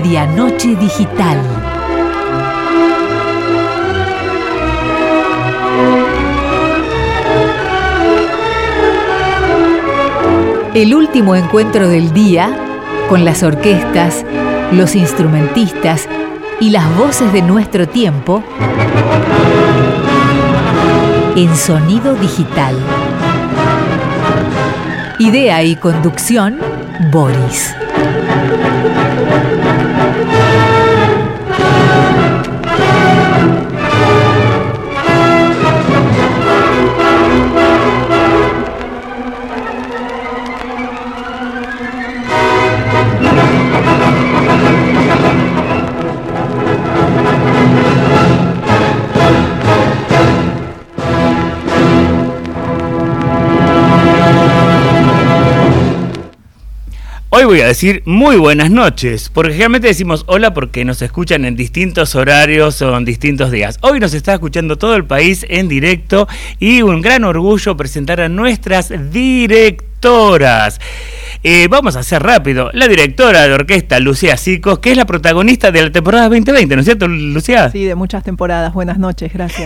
Medianoche Digital. El último encuentro del día con las orquestas, los instrumentistas y las voces de nuestro tiempo en sonido digital. Idea y conducción, Boris. Hoy voy a decir muy buenas noches, porque generalmente decimos hola porque nos escuchan en distintos horarios o en distintos días. Hoy nos está escuchando todo el país en directo y un gran orgullo presentar a nuestras directoras. Vamos a hacer rápido. La directora de orquesta, Lucía Sicos, que es la protagonista de la temporada 2020, ¿no es cierto, Lucía? Sí, de muchas temporadas. Buenas noches, gracias.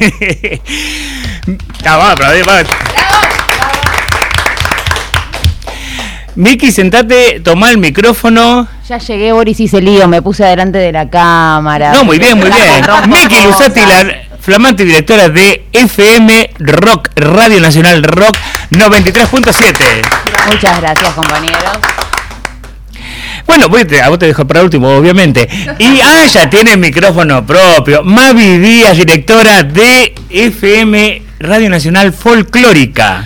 Miki, sentate, tomá el micrófono. Ya llegué, Boris, hice lío, me puse adelante de la cámara. No, muy bien, muy bien. Miki Lusati, la flamante directora de FM Rock, Radio Nacional Rock 93.7. Muchas gracias, compañeros. Bueno, a vos te dejo para último, obviamente. Y ya tiene micrófono propio. Mavi Díaz, directora de FM Radio Nacional Folclórica.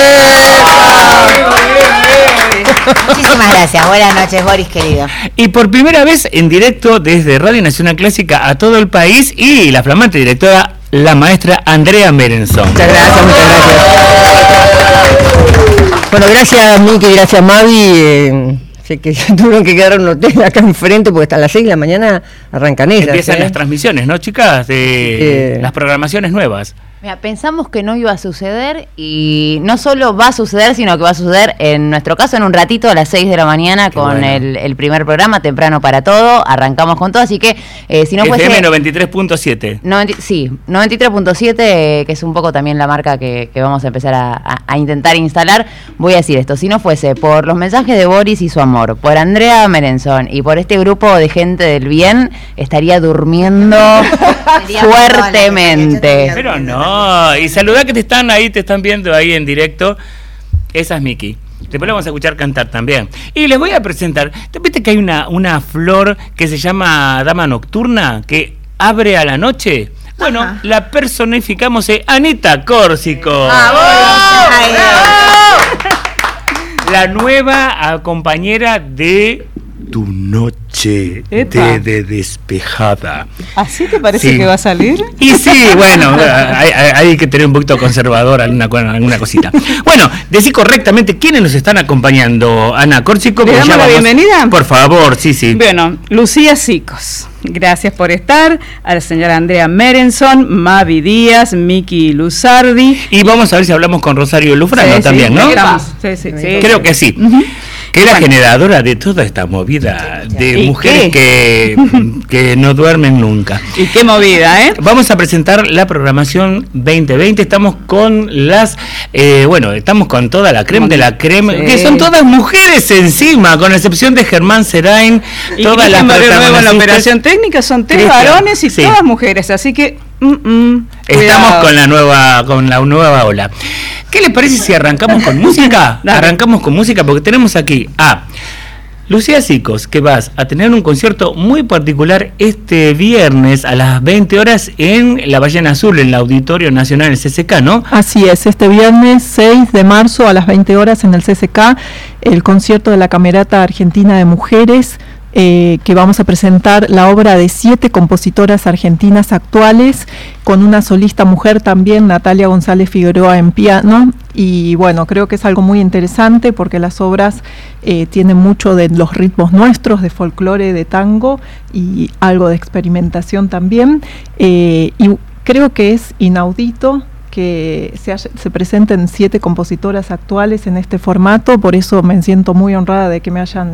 Muchísimas gracias, buenas noches, Boris querido. Y por primera vez en directo desde Radio Nacional Clásica a todo el país, y la flamante directora, la maestra Andrea Merenson. Muchas gracias. Bueno, gracias Miki, gracias Mavi. Sé que tuvieron que quedar un hotel acá enfrente porque hasta las 6 de la mañana arrancan ellas. Empiezan las transmisiones, ¿no, chicas? De las programaciones nuevas. Mira, pensamos que no iba a suceder y no solo va a suceder, sino que va a suceder en nuestro caso en un ratito a las 6 de la mañana. Qué con bueno. el primer programa, temprano para todo, arrancamos con todo, así que si no fuese... FM 93.7. Sí, 93.7, que es un poco también la marca que vamos a empezar a intentar instalar. Voy a decir esto, si no fuese por los mensajes de Boris y su amor, por Andrea Merenson y por este grupo de gente del bien, estaría durmiendo fuertemente. Pero no. Y saludá que te están viendo ahí en directo. Esa es Miki. Después la vamos a escuchar cantar también. Y les voy a presentar. ¿Viste que hay una flor que se llama Dama Nocturna que abre a la noche? Bueno, ajá. La personificamos en Anita Córsico. ¡Bravo! La nueva compañera de Tu Noche de Despejada. ¿Así te parece que va a salir? Y sí, bueno, hay que tener un poquito conservador alguna cosita. Bueno, decí correctamente quiénes nos están acompañando. Ana Córsico. ¿Le damos la bienvenida? Por favor, sí. Bueno, Lucía Sicos. Gracias por estar. A la señora Andrea Merenson, Mavi Díaz, Miki Lusardi. Y vamos a ver si hablamos con Rosario Lufrano también, ¿no? Sí. Creo que sí. Uh-huh. Que es la generadora de toda esta movida de mujeres que no duermen nunca. Y qué movida, ¿eh? Vamos a presentar la programación 2020. Estamos con estamos con toda la creme de la creme, que son todas mujeres encima, con excepción de Germán Serain. Y todas las nuevo en la operación técnica son 3 varones y todas mujeres, así que estamos con la nueva ola. ¿Qué les parece si arrancamos con música? Arrancamos con música porque tenemos aquí a Lucía Sicos, que vas a tener un concierto muy particular este viernes a las 20 horas en La Ballena Azul, en el Auditorio Nacional del CCK, ¿no? Así es, este viernes 6 de marzo a las 20 horas en el CCK, el concierto de la Camerata Argentina de Mujeres, que vamos a presentar la obra de 7 compositoras argentinas actuales, con una solista mujer también, Natalia González Figueroa en piano, y bueno, creo que es algo muy interesante porque las obras tienen mucho de los ritmos nuestros, de folclore, de tango, y algo de experimentación también, y creo que es inaudito que se presenten 7 compositoras actuales en este formato, por eso me siento muy honrada de que me hayan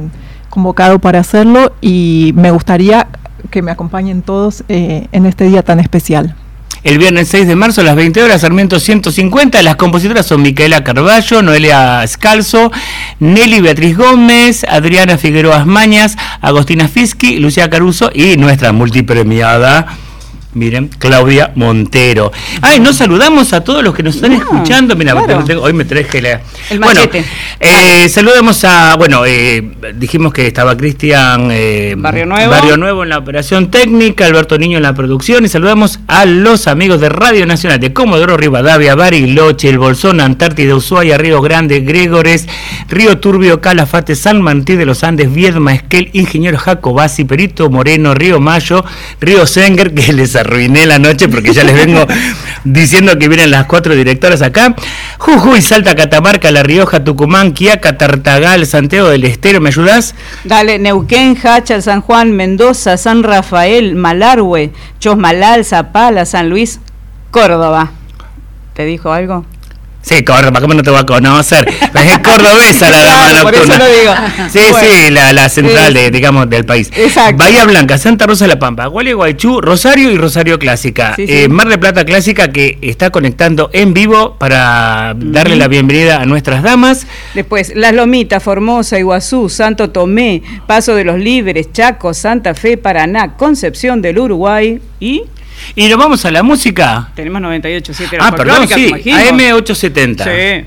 convocado para hacerlo y me gustaría que me acompañen todos en este día tan especial. El viernes 6 de marzo a las 20 horas, Sarmiento 150. Las compositoras son Micaela Carballo, Noelia Scalzo, Nelly Beatriz Gómez, Adriana Figueroa Mañas, Agostina Fischi, Lucía Caruso y nuestra multipremiada, miren, Claudia Montero. Ay, nos saludamos a todos los que nos están escuchando. Mira, claro. Hoy me traje el machete. Bueno, saludamos a, dijimos que estaba Cristian Barrio Nuevo en la operación técnica, Alberto Niño en la producción, y saludamos a los amigos de Radio Nacional de Comodoro Rivadavia, Bariloche, El Bolsón, Antártida, Ushuaia, Río Grande, Gregores, Río Turbio, Calafate, San Martín de los Andes, Viedma, Esquel, Ingeniero Jacobasi, Perito Moreno, Río Mayo, Río Senger, que les arruiné la noche porque ya les vengo diciendo que vienen las 4 directoras acá. Jujuy, Salta, Catamarca, La Rioja, Tucumán, Quiaca, Tartagal, Santiago del Estero. ¿Me ayudás? Dale, Neuquén, Hacha, San Juan, Mendoza, San Rafael, Malargüe, Chosmalal, Zapala, San Luis, Córdoba. ¿Te dijo algo? Sí, Córdoba, ¿cómo no te voy a conocer? Es cordobesa la dama nocturna. Por eso lo digo. Sí, bueno, sí, la central del país. Exacto. Bahía Blanca, Santa Rosa de la Pampa, Gualeguaychú, Rosario y Rosario Clásica. Sí, sí. Mar del Plata Clásica, que está conectando en vivo para darle la bienvenida a nuestras damas. Después, Las Lomitas, Formosa, Iguazú, Santo Tomé, Paso de los Libres, Chaco, Santa Fe, Paraná, Concepción del Uruguay y nos vamos a la música. Tenemos 98.7 perdón, sí, AM870. Sí.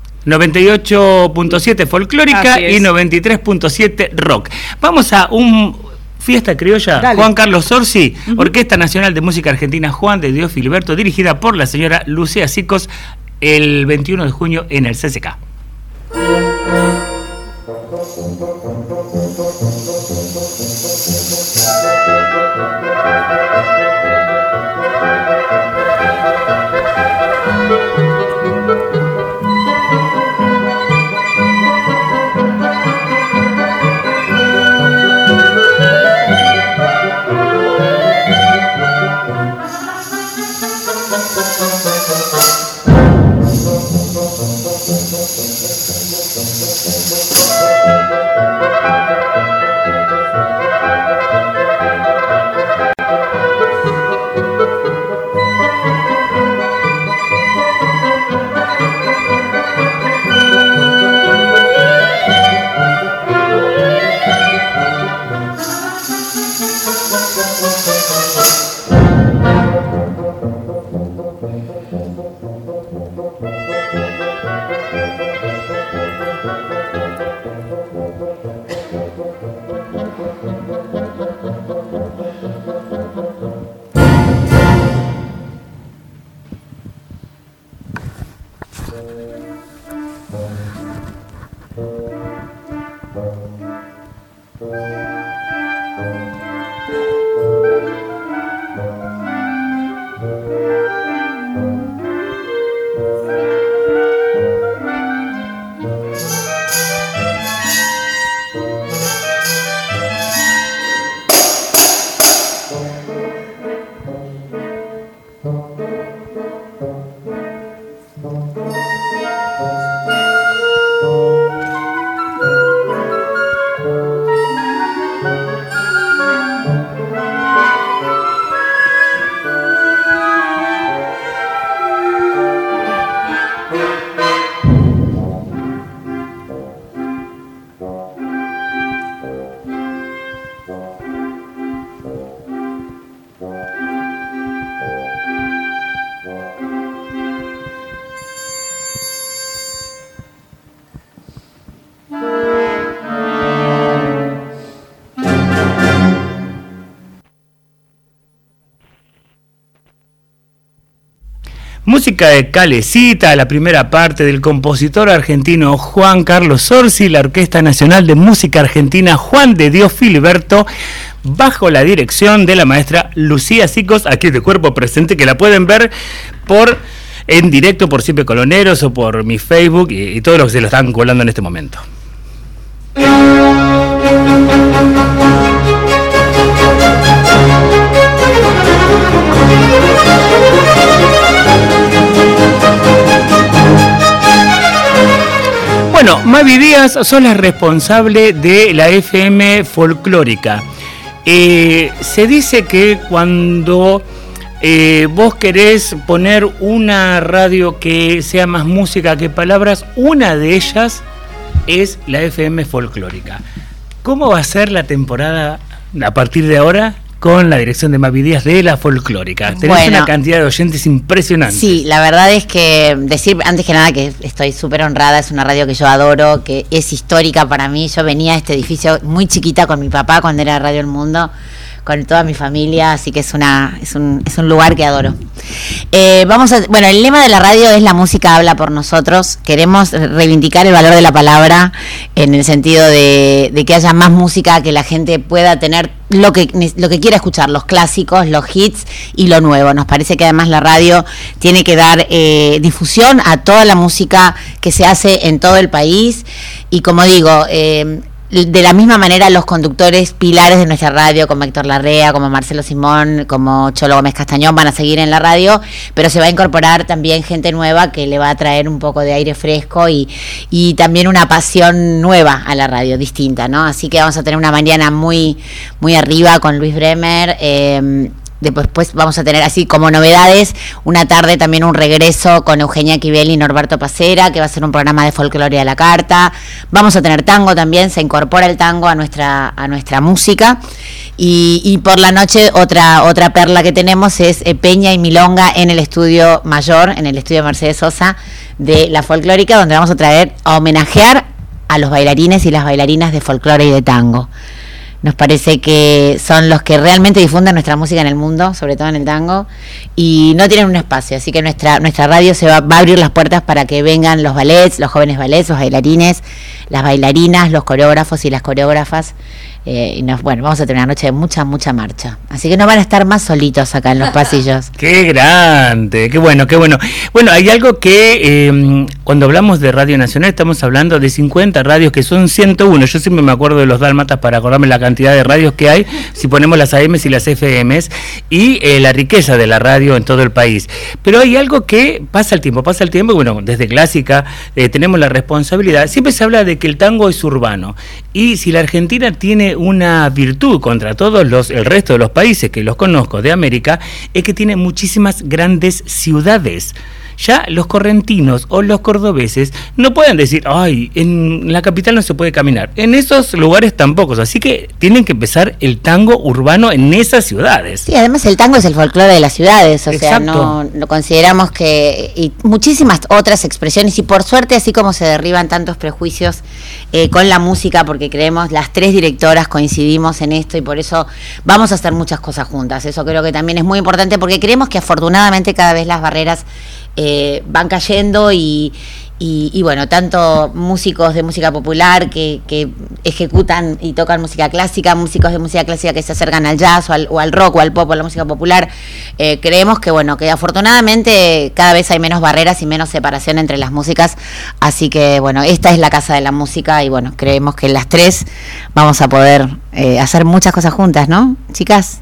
98.7 folclórica y 93.7 rock. Vamos a un fiesta criolla. Dale. Juan Carlos Zorzi, Orquesta Nacional de Música Argentina Juan de Dios Filiberto, dirigida por la señora Lucía Sicos, el 21 de junio en el CCK. Música de Calecita, la primera parte del compositor argentino Juan Carlos Zorzi, la Orquesta Nacional de Música Argentina Juan de Dios Filiberto, bajo la dirección de la maestra Lucía Sicos, aquí de cuerpo presente, que la pueden ver en directo por Siempre Coloneros o por mi Facebook y todos los que se lo están colando en este momento. Bueno, Mavi Díaz, sos la responsable de la FM Folclórica. Se dice que cuando vos querés poner una radio que sea más música que palabras, una de ellas es la FM Folclórica. ¿Cómo va a ser la temporada a partir de ahora con la dirección de Mavi Díaz de la Folclórica? Tenés una cantidad de oyentes impresionante. Sí, la verdad es que decir antes que nada que estoy súper honrada, es una radio que yo adoro, que es histórica para mí. Yo venía a este edificio muy chiquita con mi papá cuando era Radio El Mundo, con toda mi familia, así que es un lugar que adoro. Bueno, el lema de la radio es la música habla por nosotros. Queremos reivindicar el valor de la palabra en el sentido de que haya más música, que la gente pueda tener lo que quiera escuchar, los clásicos, los hits y lo nuevo. Nos parece que además la radio tiene que dar difusión a toda la música que se hace en todo el país y, como digo, de la misma manera los conductores pilares de nuestra radio, como Héctor Larrea, como Marcelo Simón, como Cholo Gómez Castañón, van a seguir en la radio, pero se va a incorporar también gente nueva que le va a traer un poco de aire fresco y también una pasión nueva a la radio, distinta, ¿no? Así que vamos a tener una mañana muy, muy arriba con Luis Bremer. Después vamos a tener así como novedades, una tarde también un regreso con Eugenia Quibel y Norberto Pacera, que va a ser un programa de folclore a la carta. Vamos a tener tango también, se incorpora el tango a nuestra música. Y por la noche otra perla que tenemos es Peña y Milonga en el estudio mayor, en el estudio Mercedes Sosa de la Folclórica, donde vamos a homenajear a los bailarines y las bailarinas de folclore y de tango. Nos parece que son los que realmente difunden nuestra música en el mundo, sobre todo en el tango, y no tienen un espacio, así que nuestra radio se va a abrir las puertas para que vengan los ballets, los jóvenes ballets, los bailarines, las bailarinas, los coreógrafos y las coreógrafas. Vamos a tener una noche de mucha marcha, así que no van a estar más solitos acá en los pasillos. ¡Qué grande! ¡Qué bueno, qué bueno! Bueno, hay algo que cuando hablamos de Radio Nacional estamos hablando de 50 radios que son 101. Yo siempre me acuerdo de los dálmatas para acordarme la cantidad de radios que hay, si ponemos las AMs y las FMs, y la riqueza de la radio en todo el país. Pero hay algo que pasa el tiempo, y bueno, desde Clásica tenemos la responsabilidad. Siempre se habla de que el tango es urbano, y si la Argentina tiene una virtud contra todos el resto de los países que los conozco de América, es que tiene muchísimas grandes ciudades. Ya los correntinos o los cordobeses no pueden decir, ay, en la capital no se puede caminar. En esos lugares tampoco. Así que tienen que empezar el tango urbano en esas ciudades. Sí, además el tango es el folclore de las ciudades. O Exacto. sea, no consideramos que... Y muchísimas otras expresiones. Y por suerte, así como se derriban tantos prejuicios con la música, porque creemos, las tres directoras coincidimos en esto y por eso vamos a hacer muchas cosas juntas. Eso creo que también es muy importante porque creemos que afortunadamente cada vez las barreras van cayendo y bueno, tanto músicos de música popular que ejecutan y tocan música clásica, músicos de música clásica que se acercan al jazz o al rock o al pop o a la música popular, creemos que bueno, que afortunadamente cada vez hay menos barreras y menos separación entre las músicas, así que bueno, esta es la casa de la música y bueno, creemos que las tres vamos a poder hacer muchas cosas juntas, ¿no, chicas?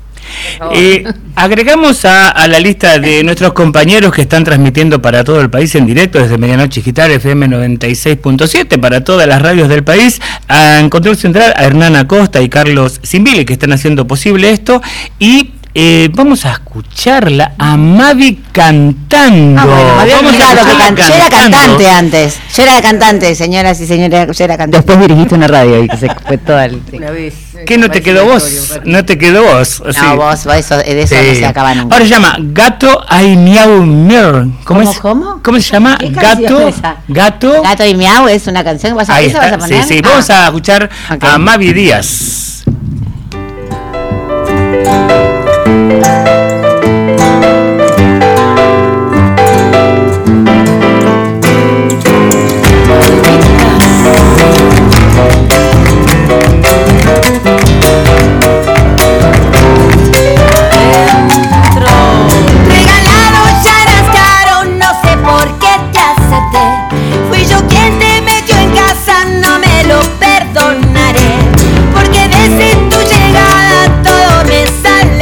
Agregamos a la lista de nuestros compañeros que están transmitiendo para todo el país en directo desde Medianoche Digital FM 96.7 para todas las radios del país, en Control Central a Hernán Acosta y Carlos Zimbili, que están haciendo posible esto, y vamos a escucharla a Mavi cantando. Vamos a lo que yo era cantante antes. Yo era cantante, señoras y señores, yo era cantante. Después dirigiste una radio y que se fue toda el... Una vez. ¿Qué no te quedó vos? ¿No te quedó vos? No, Sí. vos, de eso no se acaba nunca. Ahora se llama Gato Ay Miau Miau. ¿Cómo? ¿Cómo se llama? ¿Qué canción es esa? Gato. Gato y Miau es una canción. Ahí ¿Esa vas está. a poner? Sí. Vamos a escuchar Ok. a Mavi Díaz. Regalado ya eras caro, no sé por qué te acepté. Fui yo quien te metió en casa, no me lo perdonaré. Porque desde tu llegada todo me sale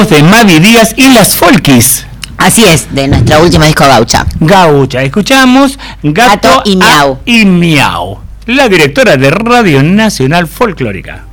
voz de Mavi Díaz y las Folkis. Así es, de nuestra última disco gaucha. Gaucha, escuchamos Gato y Miau. Y Miau, la directora de Radio Nacional Folclórica.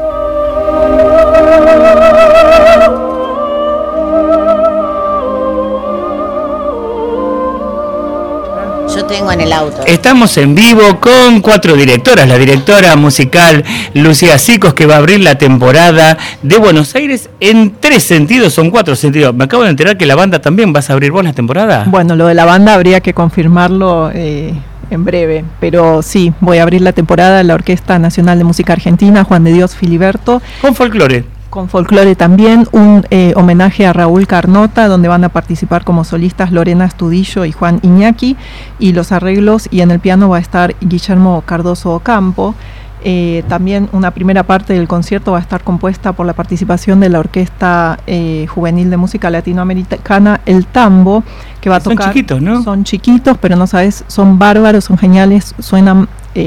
Yo tengo en el auto. Estamos en vivo con 4 directoras. La directora musical Lucía Sicos, que va a abrir la temporada de Buenos Aires en 3 sentidos, son 4 sentidos. Me acabo de enterar que la banda también vas a abrir vos la temporada. Bueno, lo de la banda habría que confirmarlo en breve, pero sí, voy a abrir la temporada de la Orquesta Nacional de Música Argentina, Juan de Dios Filiberto. Con folclore. Con folclore también, un homenaje a Raúl Carnota, donde van a participar como solistas Lorena Astudillo y Juan Iñaki, y los arreglos, y en el piano va a estar Guillermo Cardoso Ocampo. También una primera parte del concierto va a estar compuesta por la participación de la Orquesta Juvenil de Música Latinoamericana, El Tambo, que va a tocar. Son chiquitos, ¿no? Son chiquitos, pero no sabes, son bárbaros, son geniales, suenan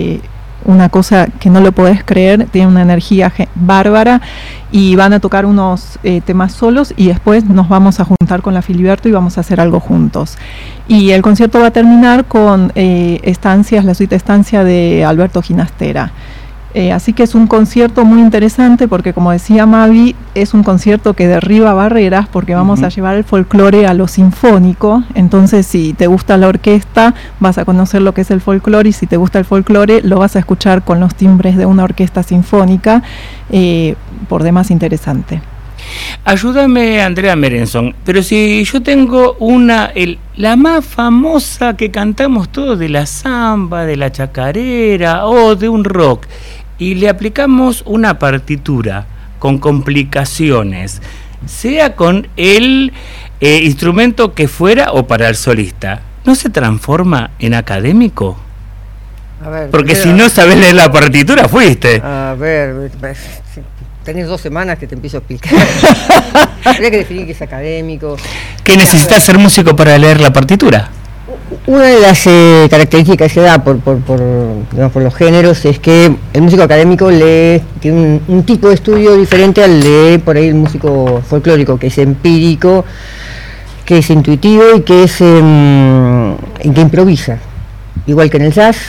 una cosa que no lo podés creer, tienen una energía bárbara, y van a tocar unos temas solos, y después nos vamos a juntar con la Filiberto y vamos a hacer algo juntos. Y el concierto va a terminar con la suite Estancia de Alberto Ginastera. Así que es un concierto muy interesante porque, como decía Mavi, es un concierto que derriba barreras porque vamos a llevar el folclore a lo sinfónico. Entonces, si te gusta la orquesta, vas a conocer lo que es el folclore, y si te gusta el folclore, lo vas a escuchar con los timbres de una orquesta sinfónica, por demás interesante. Ayúdame, Andrea Merenson, pero si yo tengo la más famosa que cantamos todos, de la samba, de la chacarera o de un rock, y le aplicamos una partitura con complicaciones, sea con el instrumento que fuera o para el solista, ¿no se transforma en académico? A ver, porque si no sabes leer la partitura, fuiste. A ver, tenés 2 semanas que te empiezo a explicar. Habría que definir qué es académico. ¿Qué necesitas ser músico para leer la partitura? Una de las características que se da por los géneros es que el músico académico tiene un tipo de estudio diferente al de por ahí el músico folclórico, que es empírico, que es intuitivo y que improvisa, igual que en el jazz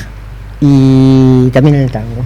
y también en el tango.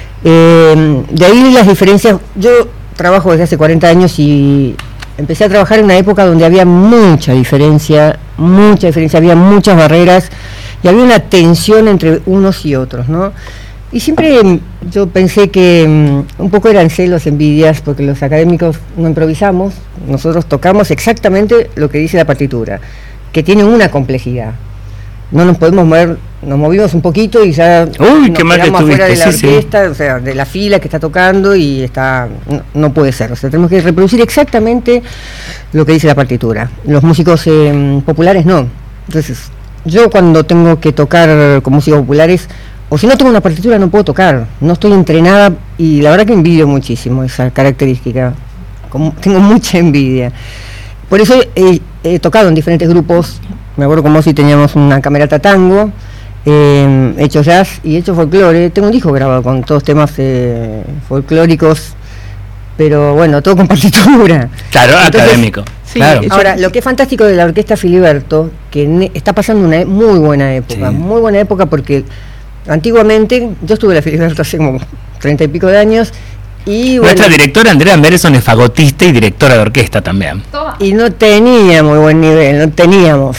De ahí las diferencias. Yo trabajo desde hace 40 años y empecé a trabajar en una época donde había mucha diferencia, había muchas barreras y había una tensión entre unos y otros, ¿no? Y siempre yo pensé que un poco eran celos, envidias, porque los académicos no improvisamos, nosotros tocamos exactamente lo que dice la partitura, que tiene una complejidad. No nos podemos mover, nos movimos un poquito y ya nos quedamos afuera de la orquesta, sí. O sea, de la fila que está tocando, y no puede ser. O sea, tenemos que reproducir exactamente lo que dice la partitura. Los músicos populares no. Entonces, yo cuando tengo que tocar con músicos populares, o si no tengo una partitura no puedo tocar, no estoy entrenada, y la verdad que envidio muchísimo esa característica. Tengo mucha envidia. Por eso he tocado en diferentes grupos. Me acuerdo como si teníamos una camerata tango, he hecho jazz y he hecho folclore. Tengo un disco grabado con todos temas folclóricos, pero bueno, todo con partitura. Claro, entonces, académico. Sí, claro. Ahora, lo que es fantástico de la Orquesta Filiberto, que está pasando una muy buena época, porque antiguamente, yo estuve en la Filiberto hace como 30 y pico de años, y nuestra directora Andrea Merenson es fagotista y directora de orquesta también. Y no tenía muy buen nivel, no teníamos.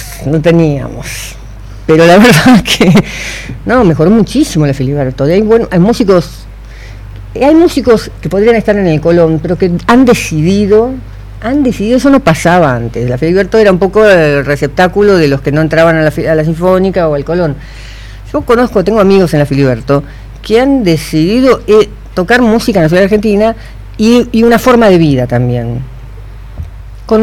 Pero la verdad que mejoró muchísimo la Filiberto. Hay músicos que podrían estar en el Colón, pero que han decidido, eso no pasaba antes. La Filiberto era un poco el receptáculo de los que no entraban a la Sinfónica o al Colón. Yo tengo amigos en la Filiberto que han decidido tocar música nacional argentina y una forma de vida también. Con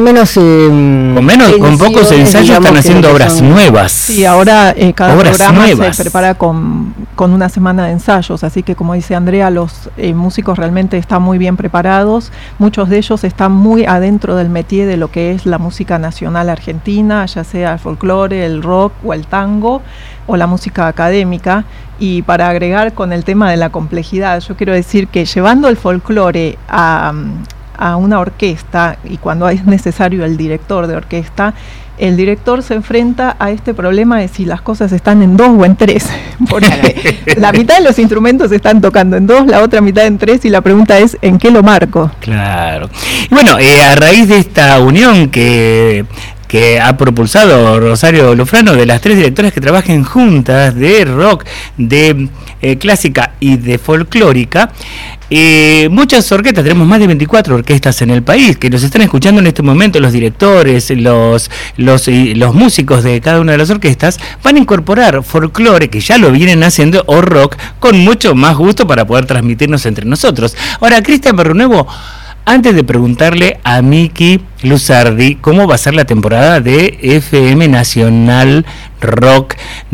pocos ensayos están haciendo obras nuevas. Sí, ahora cada programa se prepara con una semana de ensayos, así que, como dice Andrea, los músicos realmente están muy bien preparados. Muchos de ellos están muy adentro del métier de lo que es la música nacional argentina, ya sea el folclore, el rock o el tango o la música académica. Y para agregar con el tema de la complejidad, yo quiero decir que llevando el folclore a a una orquesta y cuando es necesario el director de orquesta, el director se enfrenta a este problema de si las cosas están en 2 o en 3, porque la mitad de los instrumentos están tocando en 2, la otra mitad en 3, y la pregunta es ¿en qué lo marco? Claro. Y bueno, a raíz de esta unión que ha propulsado Rosario Lufrano, de las 3 directoras que trabajen juntas de rock, de clásica y de folclórica, muchas orquestas, tenemos más de 24 orquestas en el país que nos están escuchando en este momento. Los directores, los músicos de cada una de las orquestas van a incorporar folclore, que ya lo vienen haciendo, o rock, con mucho más gusto para poder transmitirnos entre nosotros. Ahora, Cristian Barronuevo, antes de preguntarle a Miki Luzardi cómo va a ser la temporada de FM Nacional Rock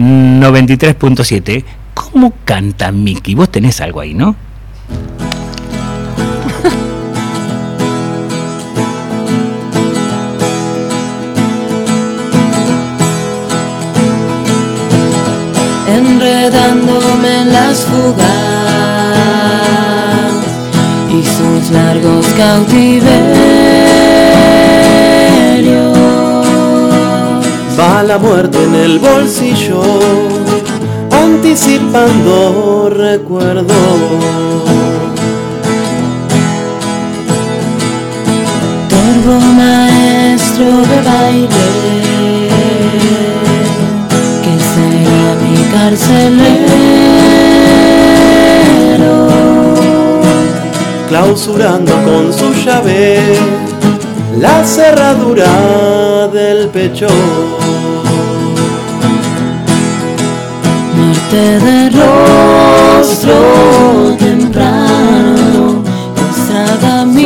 93.7, ¿cómo canta Miki? Vos tenés algo ahí, ¿no? Enredándome en las fugas y sus largos cautiverios. Va la muerte en el bolsillo, anticipando recuerdos. Torvo maestro de baile, que será mi carcelero, clausurando con su llave la cerradura del pecho. Muerte de rostro temprano, estraga mi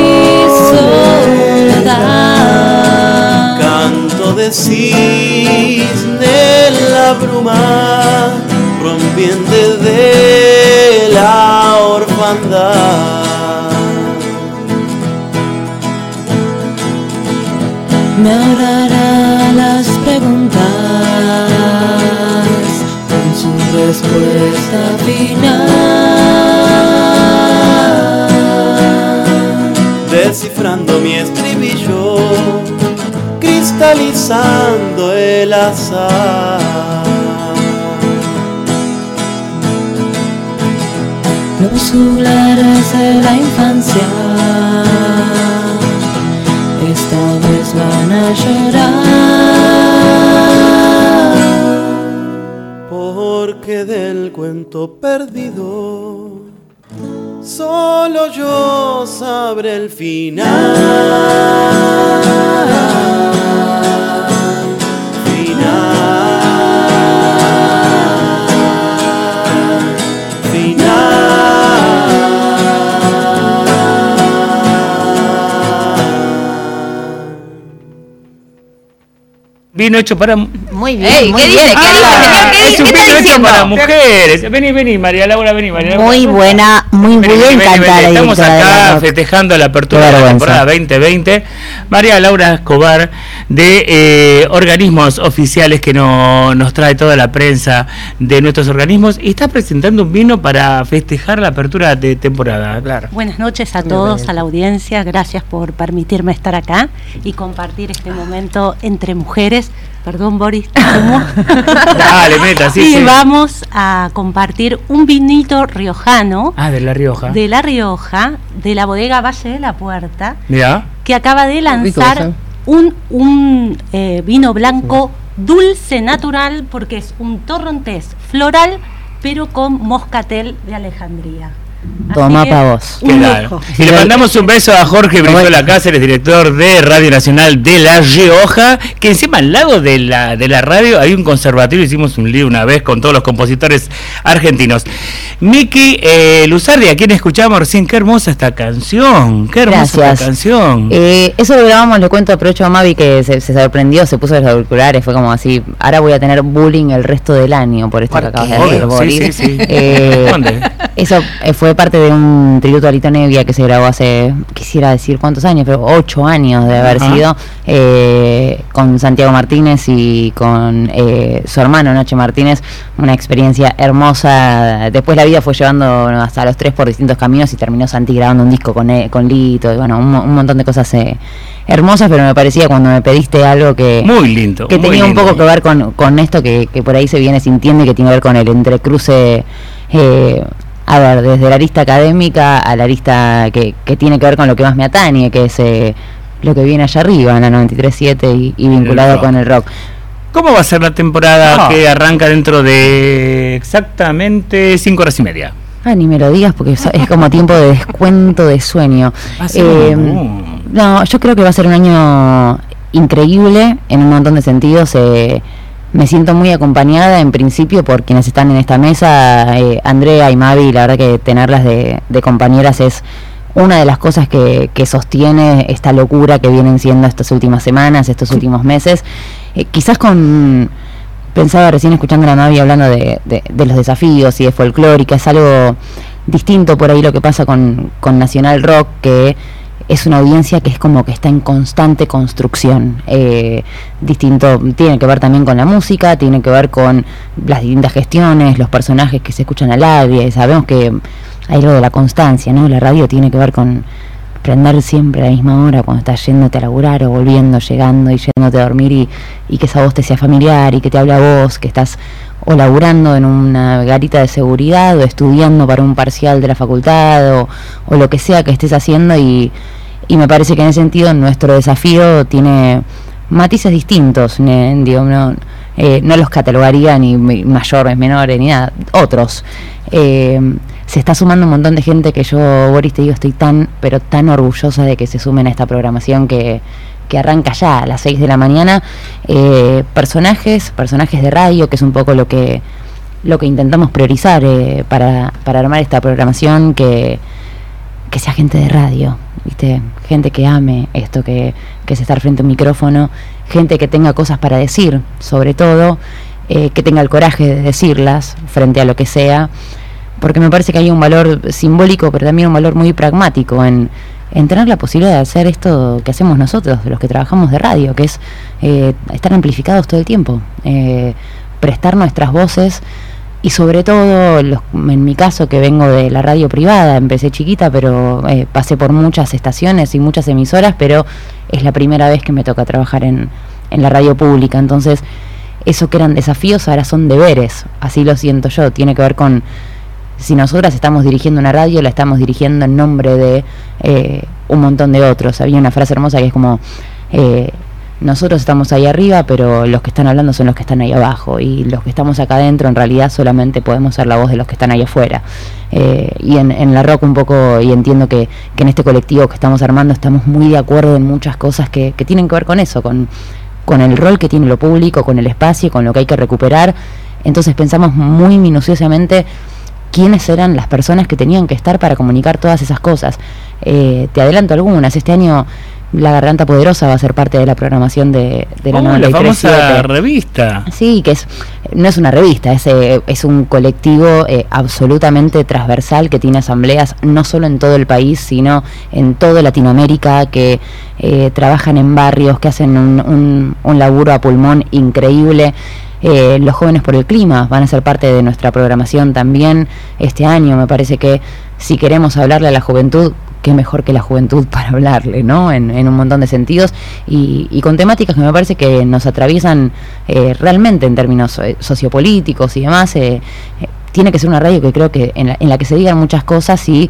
soledad. Canto de cisne en la bruma, rompiente de la orfandad. Me ahorrará las preguntas con su respuesta final. Descifrando mi estribillo, cristalizando el azar. Los juglares de la infancia esta vez van a llorar, porque del cuento perdido solo yo sabré el final. Vino hecho para... Muy bien, Ey, muy ¿qué bien. dice? ¿Qué dice, señor? ¿Qué Es un está vino hecho diciendo? para mujeres. Vení, María Laura, vení, María Laura. Muy buena, muy Vení, bien vení, cantada. vení. Estamos directora de la acá rock. festejando la apertura Qué de la vergüenza. temporada 2020. María Laura Escobar, de organismos oficiales, que nos trae toda la prensa de nuestros organismos, y está presentando un vino para festejar la apertura de temporada. Claro. Buenas noches a todos, a la audiencia. Gracias por permitirme estar acá y compartir este momento entre mujeres. Perdón, Boris. Dale, meta, sí, y sí. vamos a compartir un vinito riojano. Ah, de La Rioja. De La Rioja, de la bodega Valle de la Puerta, Mirá. que acaba de lanzar un vino blanco dulce natural, porque es un torrontés floral, pero con moscatel de Alejandría. Toma pa' vos. ¿Qué tal? Y le mandamos un beso a Jorge Brizuela Cáceres, director de Radio Nacional de La Rioja, que encima al lado de la radio hay un conservatorio. Hicimos un lío una vez con todos los compositores argentinos. Miki Luzardi, a quien escuchamos recién. Qué hermosa esta canción. Qué hermosa esta canción. Eso lo grabamos, le cuento, aprovecho a Mavi que se sorprendió, se puso los auriculares, fue como así, ahora voy a tener bullying el resto del año por esto que acabas de hacer, Boris. Sí. ¿Dónde? Eso fue parte de un tributo a Lito Nebbia que se grabó hace, quisiera decir cuántos años, pero 8 años de haber sido, con Santiago Martínez y con su hermano Nacho Martínez, una experiencia hermosa. Después la vida fue llevando hasta los 3 por distintos caminos y terminó Santi grabando un disco con Lito, y bueno, un montón de cosas hermosas, pero me parecía cuando me pediste algo que muy lindo, que muy tenía lindo. un poco que ver con esto que por ahí se viene sintiendo y que tiene que ver con el entrecruce, a ver, desde la arista académica a la arista que tiene que ver con lo que más me atañe, que es lo que viene allá arriba en la 93.7 y vinculado con el rock. ¿Cómo va a ser la temporada que arranca dentro de exactamente 5 horas y media? Ni me lo digas porque es como tiempo de descuento de sueño. No, yo creo que va a ser un año increíble en un montón de sentidos. Me siento muy acompañada en principio por quienes están en esta mesa, Andrea y Mavi. La verdad que tenerlas de compañeras es una de las cosas que sostiene esta locura que vienen siendo estas últimas semanas, estos últimos meses. Quizás pensaba recién escuchando a la Mavi hablando de los desafíos y de folclórica, es algo distinto por ahí lo que pasa con Nacional Rock, que es una audiencia que es como que está en constante construcción. Distinto, tiene que ver también con la música, tiene que ver con las distintas gestiones, los personajes que se escuchan al aire. Sabemos que hay algo de la constancia, ¿no? La radio tiene que ver con prender siempre a la misma hora cuando estás yéndote a laburar o volviendo, llegando y yéndote a dormir, y que esa voz te sea familiar y que te hable a vos, que estás o laburando en una garita de seguridad o estudiando para un parcial de la facultad o lo que sea que estés haciendo, y me parece que en ese sentido nuestro desafío tiene matices distintos, digo, no los catalogaría ni mayores, menores, ni nada, otros. Se está sumando un montón de gente que yo, Boris, te digo, estoy tan orgullosa de que se sumen a esta programación que arranca ya a las 6 de la mañana. Personajes de radio, que es un poco lo que intentamos priorizar para armar esta programación, que sea gente de radio, ¿viste? Gente que ame esto, que es estar frente a un micrófono, gente que tenga cosas para decir, sobre todo, que tenga el coraje de decirlas frente a lo que sea, porque me parece que hay un valor simbólico, pero también un valor muy pragmático en tener la posibilidad de hacer esto que hacemos nosotros, los que trabajamos de radio, que es estar amplificados todo el tiempo, prestar nuestras voces, y sobre todo, en mi caso, que vengo de la radio privada, empecé chiquita, pero pasé por muchas estaciones y muchas emisoras, pero es la primera vez que me toca trabajar en la radio pública. Entonces, eso que eran desafíos ahora son deberes, así lo siento yo. Tiene que ver con, si nosotras estamos dirigiendo una radio, la estamos dirigiendo en nombre de un montón de otros. Había una frase hermosa que es como, nosotros estamos ahí arriba, pero los que están hablando son los que están ahí abajo, y los que estamos acá adentro en realidad solamente podemos ser la voz de los que están ahí afuera. Y en la rock un poco, y entiendo que en este colectivo que estamos armando estamos muy de acuerdo en muchas cosas que tienen que ver con eso, con el rol que tiene lo público, con el espacio, con lo que hay que recuperar. Entonces pensamos muy minuciosamente quiénes eran las personas que tenían que estar para comunicar todas esas cosas. Te adelanto algunas. Este año La Garganta Poderosa va a ser parte de la programación de la 93.7. La famosa revista. Sí, que no es una revista, es un colectivo absolutamente transversal, que tiene asambleas no solo en todo el país, sino en toda Latinoamérica, que trabajan en barrios, que hacen un laburo a pulmón increíble. Los Jóvenes por el Clima van a ser parte de nuestra programación también este año. Me parece que si queremos hablarle a la juventud, qué mejor que la juventud para hablarle, ¿no? En un montón de sentidos, y con temáticas que me parece que nos atraviesan realmente en términos sociopolíticos y demás. Tiene que ser una radio que creo que en la que se digan muchas cosas, y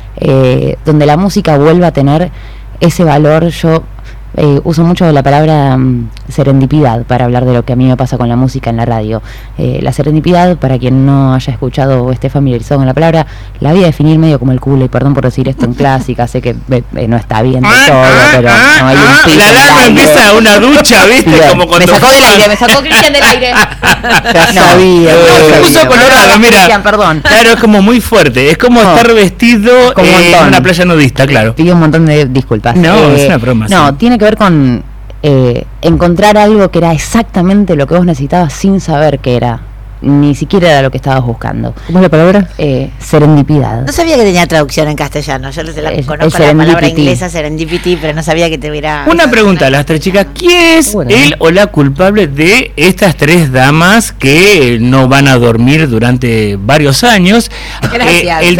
donde la música vuelva a tener ese valor. Yo uso mucho la palabra serendipidad para hablar de lo que a mí me pasa con la música en la radio. La serendipidad, para quien no haya escuchado o esté familiarizado con la palabra, la voy a definir medio como el culo, y perdón por decir esto en clásica, sé que no está bien de todo, pero no hay un pico. La alarma empieza una ducha, ¿viste? Bien, como cuando me sacó Cristian del aire. Ya sabía. Se puso colorado, mira. Cristian, perdón. Claro, es como muy fuerte. Es como estar vestido Como en una playa nudista, claro. Pido un montón de disculpas. No, es una broma. No, sí. tiene que ver con encontrar algo que era exactamente lo que vos necesitabas sin saber qué era ni siquiera era lo que estabas buscando. ¿Cómo es la palabra? Serendipidad. No sabía que tenía traducción en castellano. Yo conozco la palabra inglesa serendipity, pero no sabía que te hubiera... Una pregunta a las tres chicas. ¿Quién es el o la culpable de estas tres damas que no van a dormir durante varios años? Gracias. El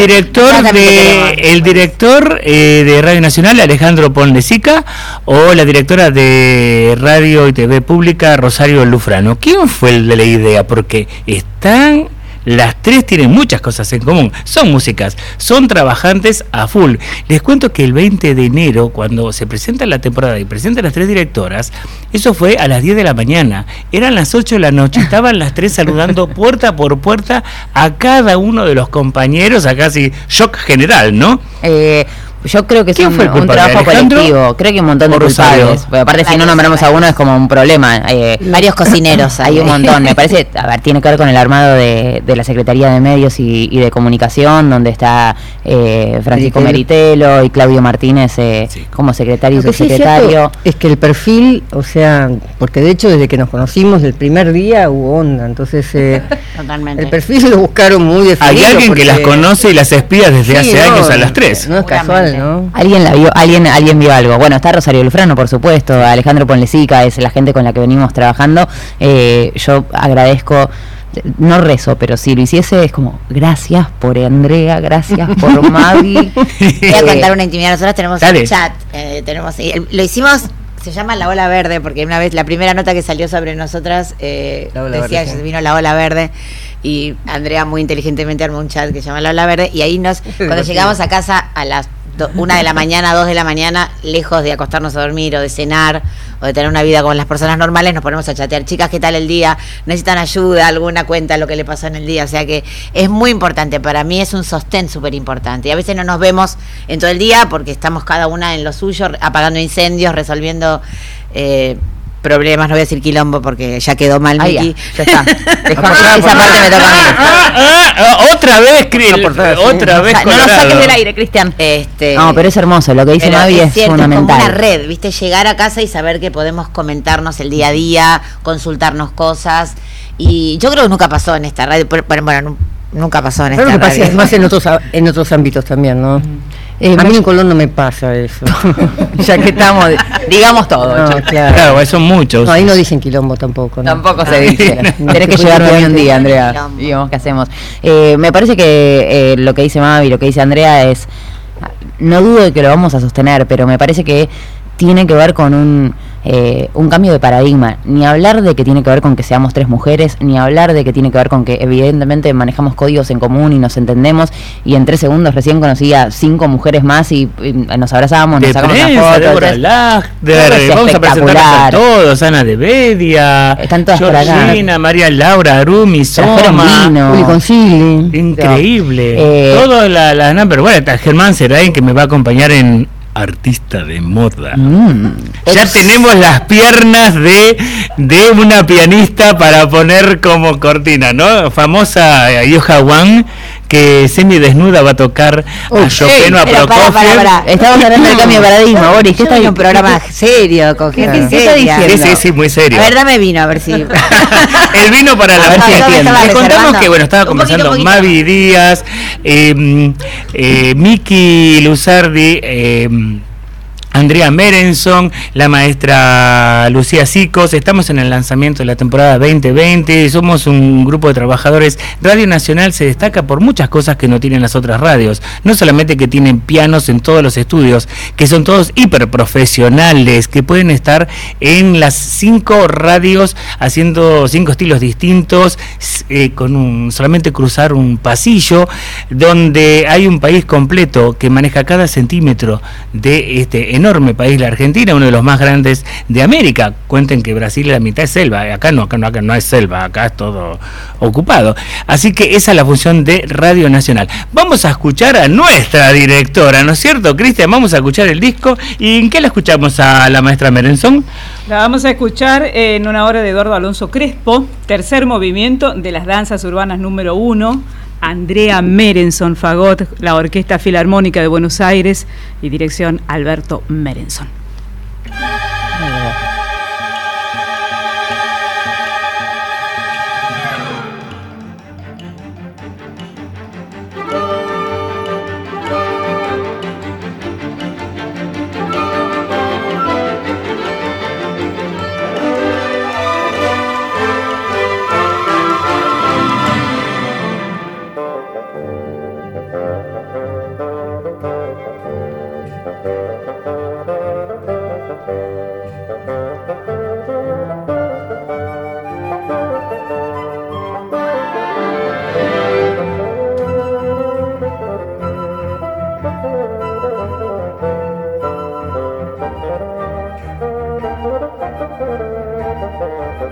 director de Radio Nacional, Alejandro Ponlecica, o la directora de Radio y TV Pública, Rosario Lufrano. ¿Quién fue el de la idea? Porque las tres tienen muchas cosas en común. Son músicas, son trabajantes a full. Les cuento que el 20 de enero, cuando se presenta la temporada y presentan las tres directoras, eso fue a las 10 de la mañana. Eran las 8 de la noche. Estaban las tres saludando puerta por puerta a cada uno de los compañeros, a casi shock general, ¿no? Yo creo que es un trabajo colectivo. Creo que un montón de culpables. Aparte, si no nombramos a uno, es como un problema. Varios cocineros. Hay un montón. Me parece, tiene que ver con el armado de la Secretaría de Medios y de Comunicación, donde está Francisco Meritelo y Claudio Martínez como secretario y subsecretario. Es que el perfil, o sea, porque de hecho desde que nos conocimos el primer día hubo onda, entonces totalmente. El perfil lo buscaron muy definido. Hay alguien que las conoce y las espía desde hace años a las tres. No es casual, ¿no? Alguien vio algo. Bueno, está Rosario Lufrano, por supuesto, Alejandro Ponlecica, es la gente con la que venimos trabajando. Yo agradezco, no rezo, pero si lo hiciese es como, gracias por Andrea, gracias por Mavi. Voy a contar una intimidad. Nosotros tenemos un chat, lo hicimos, se llama La Ola Verde, porque una vez la primera nota que salió sobre nosotras decía que vino la Ola Verde, y Andrea muy inteligentemente armó un chat que se llama La Ola Verde, y ahí cuando llegamos a casa a las 1 de la mañana, 2 de la mañana, lejos de acostarnos a dormir o de cenar o de tener una vida como las personas normales, nos ponemos a chatear. Chicas, ¿qué tal el día? ¿Necesitan ayuda? ¿Alguna cuenta lo que le pasó en el día? O sea que es muy importante. Para mí es un sostén súper importante. Y a veces no nos vemos en todo el día porque estamos cada una en lo suyo, apagando incendios, resolviendo problemas, no voy a decir quilombo porque ya quedó mal, Miki. Ya está. Esa parte me toca a mí. Otra vez, otra vez. No nos saques del aire, Cristian. No, pero es hermoso, lo que dice Mavi es fundamental. Es como una red, ¿viste? Llegar a casa y saber que podemos comentarnos el día a día, consultarnos cosas. Y yo creo que nunca pasó en esta radio. Bueno, nunca pasó en esta radio. Pasa, más en otros ámbitos también, ¿no? A mí en Colón no me pasa eso. Ya que estamos, digamos todo. No, claro, son muchos. No, ahí no dicen quilombo tampoco, ¿no? Tampoco se dice. Tenés que llegarme hoy un día, Andrea. Digamos, ¿qué hacemos? Me parece que lo que dice Mavi, lo que dice Andrea es, no dudo de que lo vamos a sostener, pero me parece que tiene que ver con un cambio de paradigma. Ni hablar de que tiene que ver con que seamos tres mujeres, ni hablar de que tiene que ver con que evidentemente manejamos códigos en común y nos entendemos, y en 3 segundos recién conocí a 5 mujeres más y nos abrazábamos, nos sacamos una foto. Vamos a presentar a todos, Ana de Bedia, están todas Georgina, María Laura, Arumi, Soma, Uli Concili. Increíble. Todo pero bueno, está Germán Serain, que me va a acompañar en Artista de Moda. Ya tenemos las piernas de una pianista para poner como cortina, ¿no? Famosa Yoja Wang, que semidesnuda va a tocar a Chopin o a Prokofiev. Estamos hablando del cambio de paradigma, Boris. ¿Qué está en un programa serio, con gente seria? Sí, muy serio. A ver, dame vino, a ver si... El vino para la Les contamos que, estaba conversando Mavi Díaz, Miki Luzardi, Andrea Merenson, la maestra Lucía Sicos. Estamos en el lanzamiento de la temporada 2020. Somos un grupo de trabajadores. Radio Nacional se destaca por muchas cosas que no tienen las otras radios. No solamente que tienen pianos en todos los estudios, que son todos hiperprofesionales, que pueden estar en las 5 radios haciendo 5 estilos distintos, con solamente cruzar un pasillo, donde hay un país completo que maneja cada centímetro de este enorme país, la Argentina, uno de los más grandes de América. Cuenten que Brasil la mitad es selva, acá no es selva, acá es todo ocupado. Así que esa es la función de Radio Nacional. Vamos a escuchar a nuestra directora, ¿no es cierto, Cristian? Vamos a escuchar el disco. ¿Y en qué la escuchamos a la maestra Merenson? La vamos a escuchar en una obra de Eduardo Alonso Crespo, tercer movimiento de las danzas urbanas número 1, Andrea Merenson Fagot, la Orquesta Filarmónica de Buenos Aires y dirección Alberto Merenson.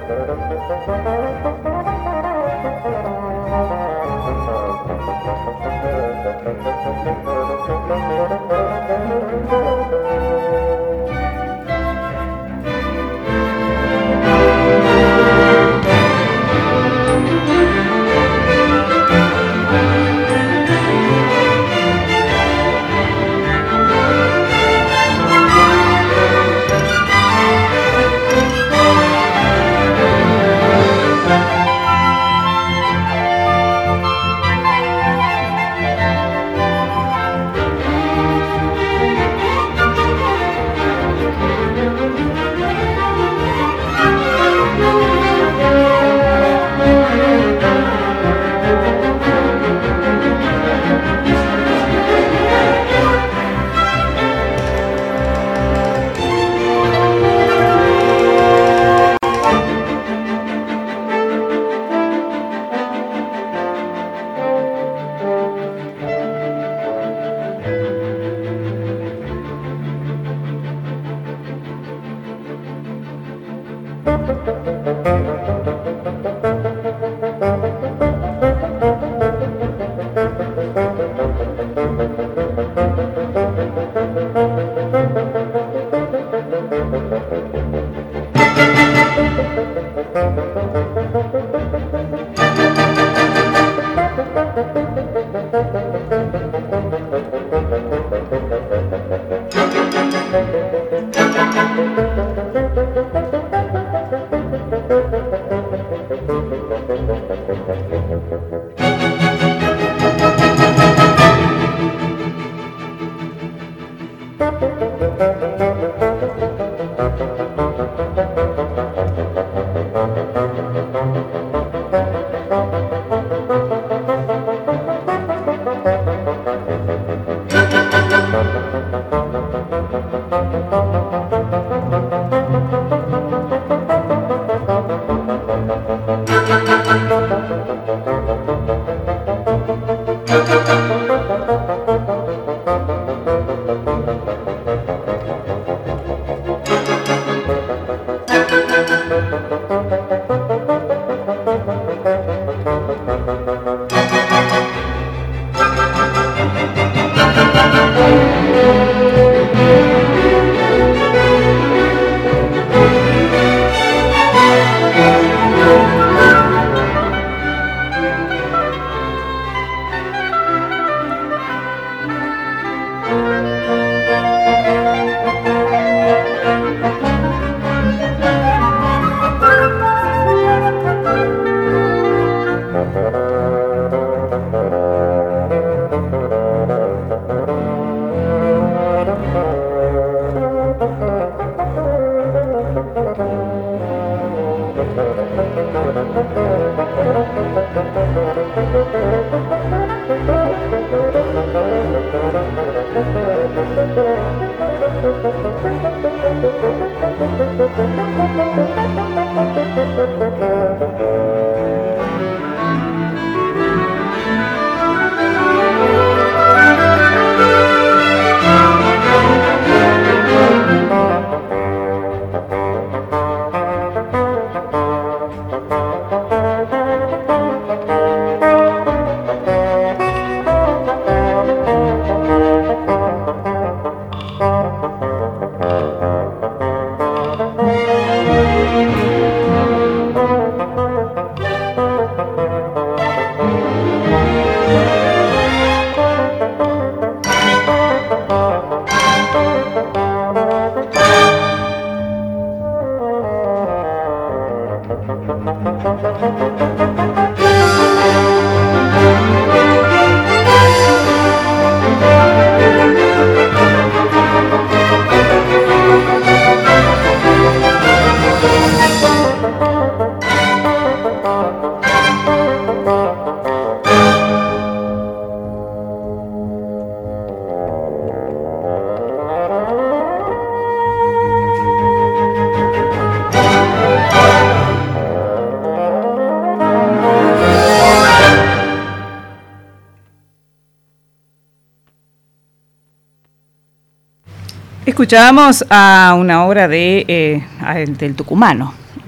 Escuchábamos a una obra del tucumano,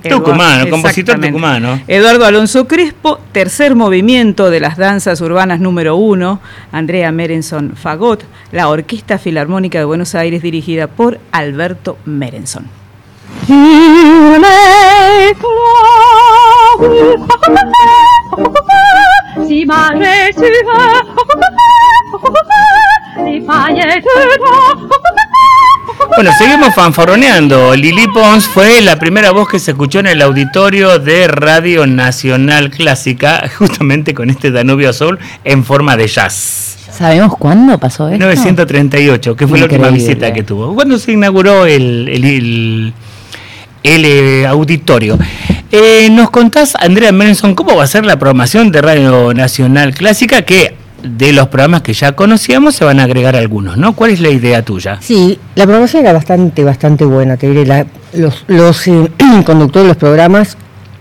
Tucumano, compositor tucumano. Eduardo Alonso Crespo, tercer movimiento de las danzas urbanas número 1, Andrea Merenson Fagot, la Orquesta Filarmónica de Buenos Aires dirigida por Alberto Merenson. Bueno, seguimos fanfarroneando. Lili Pons fue la primera voz que se escuchó en el auditorio de Radio Nacional Clásica, justamente con este Danubio Azul en forma de jazz. ¿Sabemos cuándo pasó esto? 1938, que fue la última visita que tuvo. Cuando se inauguró el auditorio. Nos contás, Andrea Merenson, cómo va a ser la programación de Radio Nacional Clásica, que de los programas que ya conocíamos se van a agregar algunos, ¿no? ¿Cuál es la idea tuya? Sí, la programación era bastante buena, te diré. Los conductores de los programas,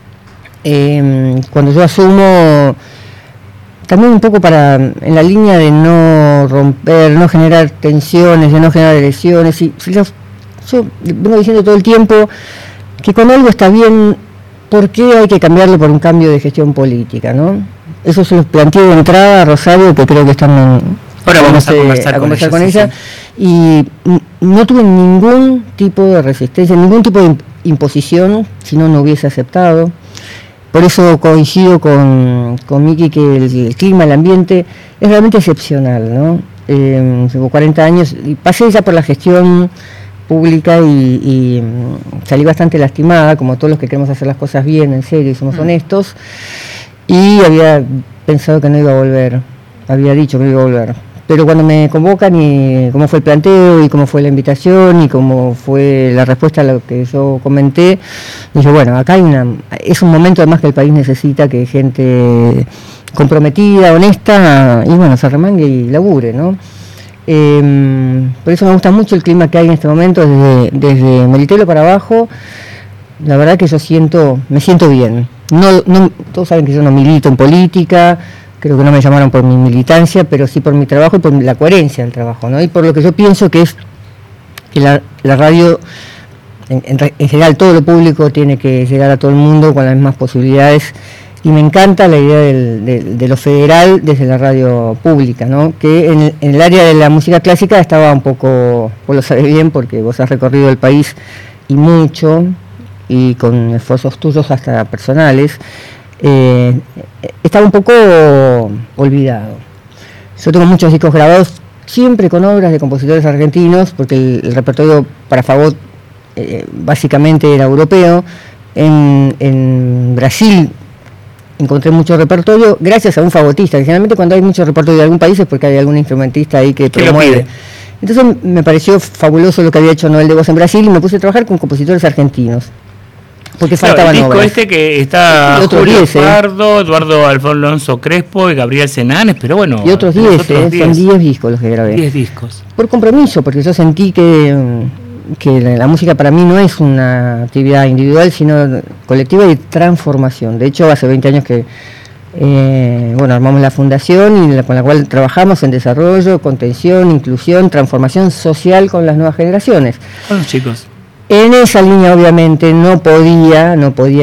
cuando yo asumo, también un poco en la línea de no romper, no generar tensiones, de no generar agresiones. Yo vengo diciendo todo el tiempo que cuando algo está bien, ¿por qué hay que cambiarlo por un cambio de gestión política, no? Eso se lo planteé de entrada a Rosario, que creo que están... Ahora vamos a conversar con ella. Sí. Y no tuve ningún tipo de resistencia, ningún tipo de imposición, si no hubiese aceptado. Por eso coincido con Miki que el clima, el ambiente es realmente excepcional, ¿no? Llevo 40 años y pasé ya por la gestión pública y salí bastante lastimada, como todos los que queremos hacer las cosas bien, en serio, y somos honestos. Y había pensado que no iba a volver, había dicho que no iba a volver. Pero cuando me convocan y cómo fue el planteo y cómo fue la invitación y cómo fue la respuesta a lo que yo comenté, dije, bueno, acá es un momento además que el país necesita que gente comprometida, honesta, y bueno, se remangue y labure, ¿no? Por eso me gusta mucho el clima que hay en este momento, desde Melitelo para abajo. La verdad que me siento bien. No, todos saben que yo no milito en política, creo que no me llamaron por mi militancia, pero sí por mi trabajo y por la coherencia del trabajo, ¿no? Y por lo que yo pienso que es que la radio, en general todo lo público tiene que llegar a todo el mundo con las mismas posibilidades, y me encanta la idea de lo federal desde la radio pública, ¿no? Que en el área de la música clásica estaba un poco, vos lo sabés bien porque vos has recorrido el país y mucho, y con esfuerzos tuyos hasta personales, estaba un poco olvidado. Yo tengo muchos discos grabados, siempre con obras de compositores argentinos, porque el repertorio para fagot básicamente era europeo. En Brasil encontré mucho repertorio gracias a un fagotista, que generalmente cuando hay mucho repertorio de algún país es porque hay algún instrumentista ahí que promueve. Entonces me pareció fabuloso lo que había hecho Noel de Voz en Brasil y me puse a trabajar con compositores argentinos. Porque faltaban el disco obras. Que está Julio Pardo, Eduardo Alonso Crespo y Gabriel Senanes, pero bueno... Y otros 10, son 10 discos los que grabé. 10 discos. Por compromiso, porque yo sentí que la música para mí no es una actividad individual, sino colectiva y transformación. De hecho, hace 20 años que armamos la fundación y con la cual trabajamos en desarrollo, contención, inclusión, transformación social con las nuevas generaciones. Con los chicos. En esa línea obviamente no podía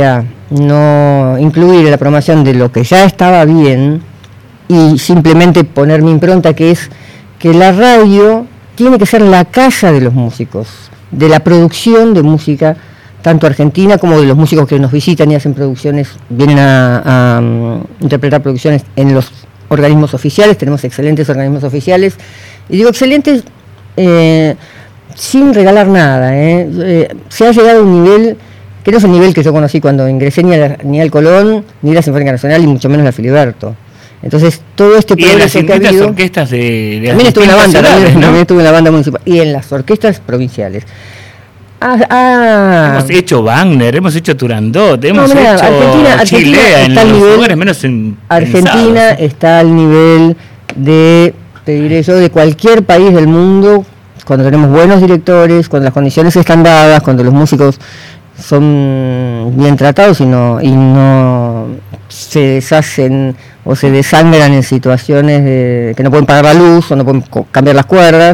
no incluir en la programación de lo que ya estaba bien y simplemente poner mi impronta, que es que la radio tiene que ser la casa de los músicos, de la producción de música, tanto argentina como de los músicos que nos visitan y hacen producciones, vienen a interpretar producciones en los organismos oficiales. Tenemos excelentes organismos oficiales, y digo excelentes sin regalar nada. Se ha llegado a un nivel que no es el nivel que yo conocí cuando ingresé ni al Colón, ni la Sinfónica Nacional, y mucho menos la Filiberto. Entonces, todo este progreso que ha habido... orquestas de también estuve en la banda, también estuve en la banda municipal y en las orquestas provinciales. Hemos hecho Wagner, hemos hecho Turandot, hemos hecho Chilea en los lugares menos Argentina está al nivel de, te diré yo, de cualquier país del mundo, cuando tenemos buenos directores, cuando las condiciones están dadas, cuando los músicos son bien tratados y no se deshacen o se desangran en situaciones que no pueden pagar la luz o no pueden cambiar las cuerdas.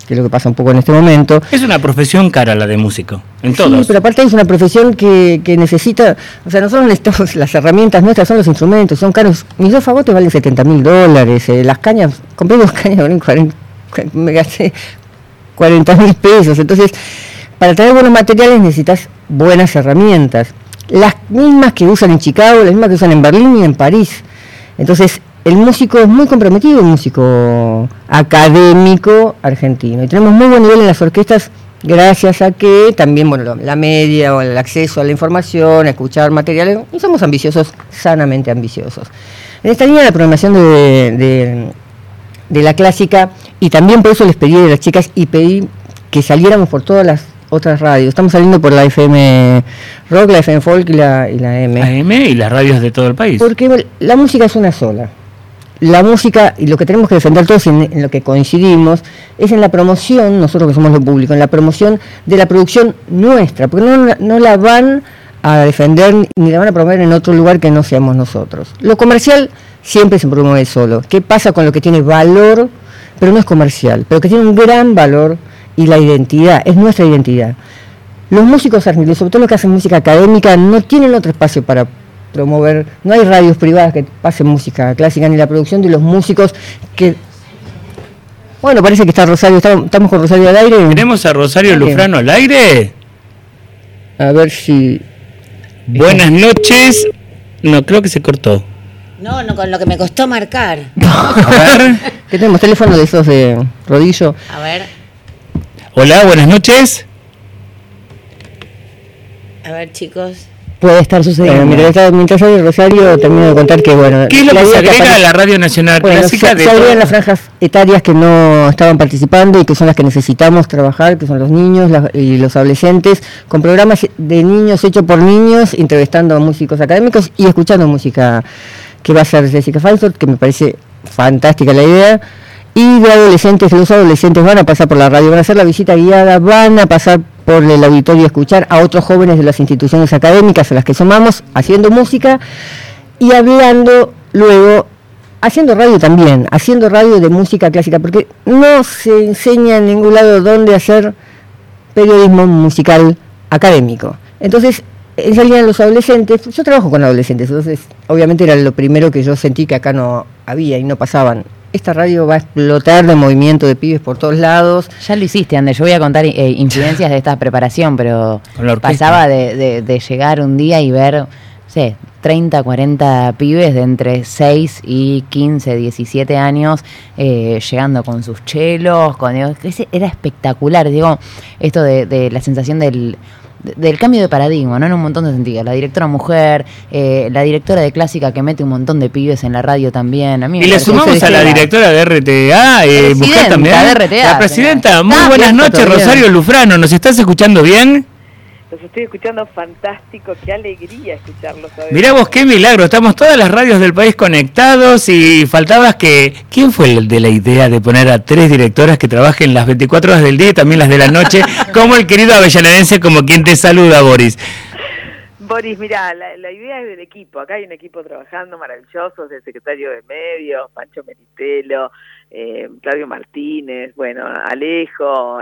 que es lo que pasa un poco en este momento. Es una profesión cara la de músico, en todos. Sí, pero aparte es una profesión que necesita, o sea, nosotros necesitamos las herramientas nuestras, son los instrumentos, son caros. Mis 2 fagotes valen $70.000, las cañas, compré 2 cañas, me gasté $40.000, entonces, para traer buenos materiales necesitas buenas herramientas, las mismas que usan en Chicago, las mismas que usan en Berlín y en París. Entonces, el músico es muy comprometido, un músico académico argentino. Y tenemos muy buen nivel en las orquestas gracias a que también, bueno, la media o el acceso a la información, a escuchar materiales, y somos ambiciosos, sanamente ambiciosos. En esta línea de la programación de la clásica, y también por eso les pedí a las chicas y pedí que saliéramos por todas las otras radios. Estamos saliendo por la FM Rock, la FM Folk y la AM. AM y las radios de todo el país. Porque la música es una sola. La música, y lo que tenemos que defender todos en lo que coincidimos, es en la promoción, nosotros que somos lo público, en la promoción de la producción nuestra, porque no la van a defender ni la van a promover en otro lugar que no seamos nosotros. Lo comercial siempre se promueve solo. ¿Qué pasa con lo que tiene valor, pero no es comercial, pero que tiene un gran valor y la identidad, es nuestra identidad? Los músicos argentinos, sobre todo los que hacen música académica, no tienen otro espacio para promover, no hay radios privadas que pasen música clásica, ni la producción de los músicos que... Bueno, parece que está Rosario, estamos con Rosario al aire. ¿Tenemos a Rosario Lufrano al aire? A ver si... Buenas noches. No, creo que se cortó. No, con lo que me costó marcar. A ver. ¿Qué tenemos? ¿Teléfono de esos de rodillo? A ver. Hola, buenas noches. A ver, chicos. Puede estar sucediendo. Mientras hay Rosario, termino de contar que, bueno... ¿Qué es lo que se agrega a la Radio Nacional Clásica? Se agregan las franjas etarias que no estaban participando y que son las que necesitamos trabajar, que son los niños y los adolescentes, con programas de niños hechos por niños, entrevistando a músicos académicos y escuchando música que va a ser Jessica Feinstein, que me parece fantástica la idea. Y de adolescentes, los adolescentes van a pasar por la radio, van a hacer la visita guiada, van a pasar por el auditorio a escuchar a otros jóvenes de las instituciones académicas a las que sumamos, haciendo música y hablando luego, haciendo radio también, haciendo radio de música clásica, porque no se enseña en ningún lado dónde hacer periodismo musical académico. Entonces, salían los adolescentes, yo trabajo con adolescentes, entonces obviamente era lo primero que yo sentí que acá no había y no pasaban. Esta radio va a explotar de movimiento de pibes por todos lados. Ya lo hiciste, Ander. Yo voy a contar incidencias de esta preparación, pero pasaba de llegar un día y ver, no sé, 30, 40 pibes de entre 6 y 15, 17 años llegando con sus chelos. Era espectacular. Digo, esto de la sensación del cambio de paradigma, ¿no? En un montón de sentidos. La directora mujer, la directora de clásica que mete un montón de pibes en la radio también. A mí y le sumamos a la directora de RTA, mujer también. De RTA, la presidenta. Muy buenas noches, Rosario Lufrano. ¿Nos estás escuchando bien? Los estoy escuchando fantástico, qué alegría escucharlos. Mirá vos, qué milagro, estamos todas las radios del país conectados y faltabas que... ¿Quién fue el de la idea de poner a 3 directoras que trabajen las 24 horas del día y también las de la noche, como el querido avellanedense, como quien te saluda, Boris? Boris, mirá, la idea es del equipo, acá hay un equipo trabajando maravilloso, el secretario de Medios, Pancho Meritelo, Claudio Martínez, bueno, Alejo...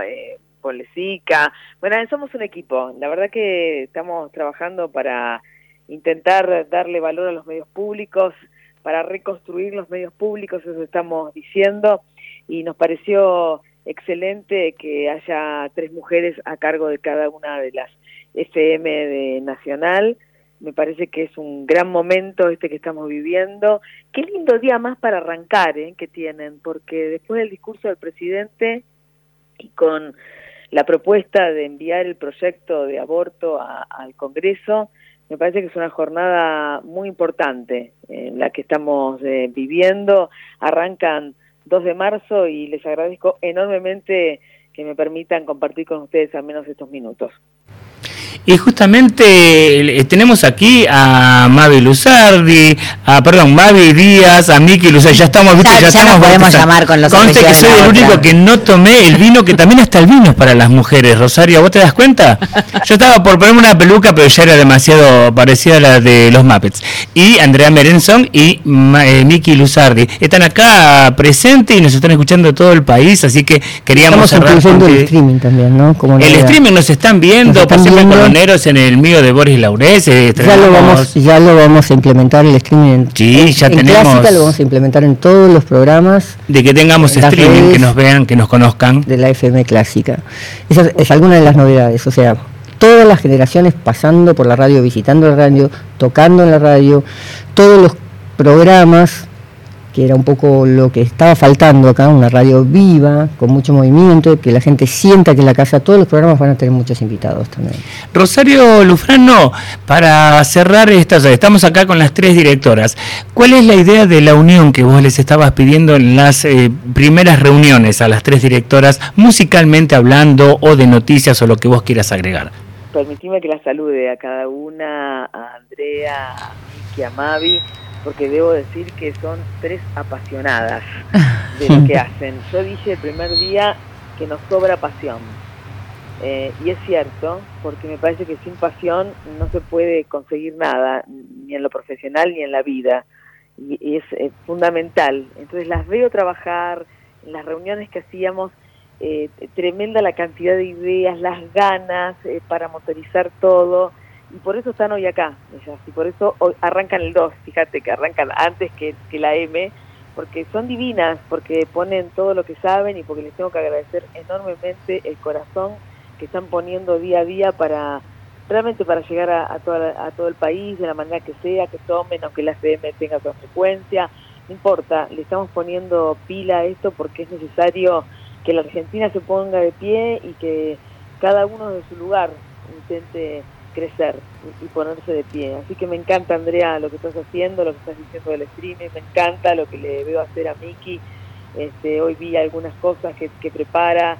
Polesica. Bueno, somos un equipo. La verdad que estamos trabajando para intentar darle valor a los medios públicos, para reconstruir los medios públicos, eso estamos diciendo, y nos pareció excelente que haya 3 mujeres a cargo de cada una de las FM de Nacional. Me parece que es un gran momento que estamos viviendo. Qué lindo día más para arrancar, que tienen, porque después del discurso del presidente y con la propuesta de enviar el proyecto de aborto al Congreso, me parece que es una jornada muy importante en la que estamos viviendo. Arrancan 2 de marzo y les agradezco enormemente que me permitan compartir con ustedes al menos estos minutos. Y justamente tenemos aquí a Mavi Luzardi, Mavi Díaz, a Miki Luzardi. Ya estamos, ¿viste? Ya nos podemos llamar con los Conste que soy el único que no tomé el vino, que también hasta el vino es para las mujeres. Rosario, ¿vos te das cuenta? Yo estaba por ponerme una peluca, pero ya era demasiado parecida a la de los Muppets. Y Andrea Merenson y Miki Luzardi están acá presentes y nos están escuchando de todo el país, así que queríamos cerrar con el streaming también, ¿no? Como el streaming nos están viendo, por ejemplo, Coloneros en el mío de Boris Laurés. Ya lo vamos a implementar el streaming. Sí, ya tenemos. En Clásica lo vamos a implementar en todos los programas. De que tengamos streaming, que nos vean, que nos conozcan. De la FM Clásica. Esa es alguna de las novedades, o sea, todas las generaciones pasando por la radio, visitando la radio, tocando en la radio, todos los programas, que era un poco lo que estaba faltando acá, una radio viva, con mucho movimiento, que la gente sienta que en la casa todos los programas van a tener muchos invitados también. Rosario Lufrano, para cerrar estamos acá con las 3 directoras. ¿Cuál es la idea de la unión que vos les estabas pidiendo en las primeras reuniones a las 3 directoras, musicalmente hablando, o de noticias, o lo que vos quieras agregar? Permitime que la salude a cada una, a Andrea, a Miki, a Mavi, porque debo decir que son 3 apasionadas de lo que hacen. Yo dije el primer día que nos sobra pasión, y es cierto, porque me parece que sin pasión no se puede conseguir nada, ni en lo profesional ni en la vida, y es fundamental. Entonces las veo trabajar, en las reuniones que hacíamos, tremenda la cantidad de ideas, las ganas para motorizar todo, y por eso están hoy acá ellas, y por eso hoy arrancan el 2, fíjate que arrancan antes que la M, porque son divinas, porque ponen todo lo que saben, y porque les tengo que agradecer enormemente el corazón que están poniendo día a día para realmente para llegar a todo el país de la manera que sea, que tomen, aunque la FM tenga su frecuencia, no importa, le estamos poniendo pila a esto porque es necesario que la Argentina se ponga de pie y que cada uno de su lugar intente crecer y ponerse de pie. Así que me encanta, Andrea, lo que estás haciendo, lo que estás diciendo del streaming, me encanta lo que le veo hacer a Miki. Hoy vi algunas cosas que prepara,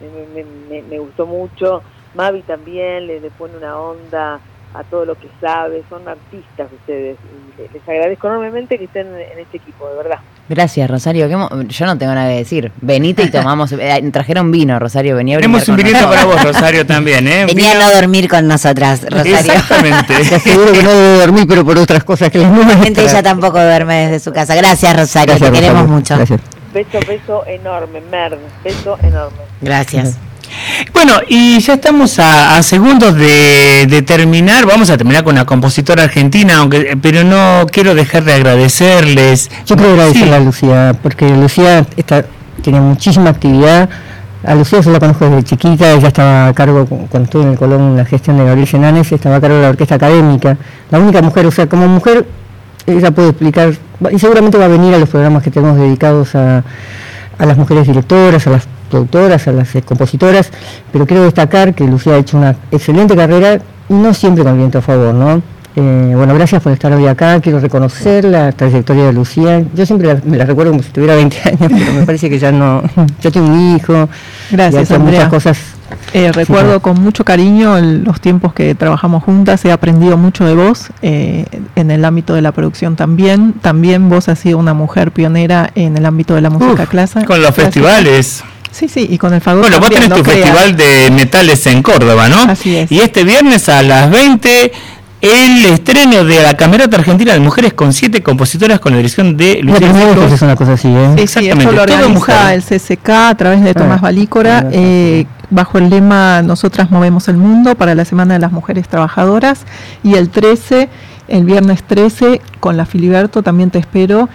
me gustó mucho. Mavi también le pone una onda a todo lo que sabe, son artistas ustedes, y les agradezco enormemente que estén en este equipo, de verdad. Gracias, Rosario. Yo no tengo nada que decir. Venite y tomamos. Trajeron vino, Rosario. Venía a brindar. Tenemos un vinito para vos, Rosario, también, ¿eh? Venía a no dormir con nosotras, Rosario. Exactamente. Te aseguro que no debe dormir, pero por otras cosas que les normalmente ella tampoco duerme desde su casa. Gracias, Rosario. Gracias, te queremos mucho. Gracias. Beso enorme, Merd. Beso enorme. Gracias. Bueno, y ya estamos a segundos de terminar. Vamos a terminar con una compositora argentina, pero no quiero dejar de agradecerles. Yo quiero agradecerle a Lucía, porque Lucía tiene muchísima actividad. A Lucía yo la conozco desde chiquita, ella estaba a cargo, cuando estuve en el Colón, en la gestión de Gabriel Senanes, estaba a cargo de la orquesta académica. La única mujer, o sea, como mujer, ella puede explicar, y seguramente va a venir a los programas que tenemos dedicados a las mujeres directoras, a las productoras, a las compositoras, pero quiero destacar que Lucía ha hecho una excelente carrera, no siempre con viento a favor, ¿no? Bueno, gracias por estar hoy acá, quiero reconocer la trayectoria de Lucía. Yo siempre me la recuerdo como si tuviera 20 años, pero me parece que ya no, ya tengo un hijo. Gracias, Andrea. Muchas cosas. Recuerdo con mucho cariño los tiempos que trabajamos juntas, he aprendido mucho de vos, en el ámbito de la producción también. También vos has sido una mujer pionera en el ámbito de la música clásica. Con los festivales. Sí, y con el fagot. Bueno, vos tenés tu festival de metales en Córdoba, ¿no? Así es. Y este viernes a las 20, el estreno de la Camerata Argentina de Mujeres con 7 compositoras con la dirección de Lucía. No, es una cosa así, ¿eh? Exactamente. Sí, eso lo organiza el CCK a través de Tomás Valícora, bajo el lema Nosotras movemos el mundo para la Semana de las Mujeres Trabajadoras. Y el 13, el viernes 13, con la Filiberto también te espero,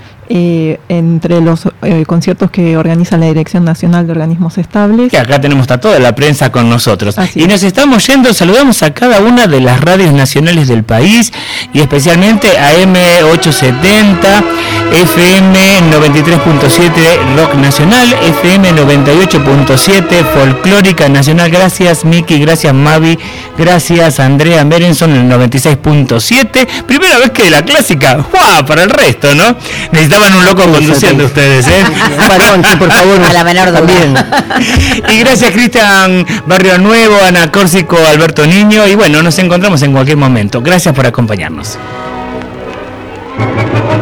entre los conciertos que organiza la Dirección Nacional de Organismos Estables. Que acá tenemos a toda la prensa con nosotros. Así y nos estamos yendo, saludamos a cada una de las radios nacionales del país, y especialmente a M870, FM 93.7 Rock Nacional, FM 98.7 Folclórica Nacional. Gracias, Miki, gracias, Mavi, gracias, Andrea Merenson, el 96.7. Primera vez que de la clásica, ¡guau! Para el resto, ¿no? Necesitamos llevan un loco conduciendo ustedes, ¿eh? Varón, sí, por favor. A la menor duda. Y gracias, Cristian Barrio Nuevo, Ana Córsico, Alberto Niño. Y bueno, nos encontramos en cualquier momento. Gracias por acompañarnos.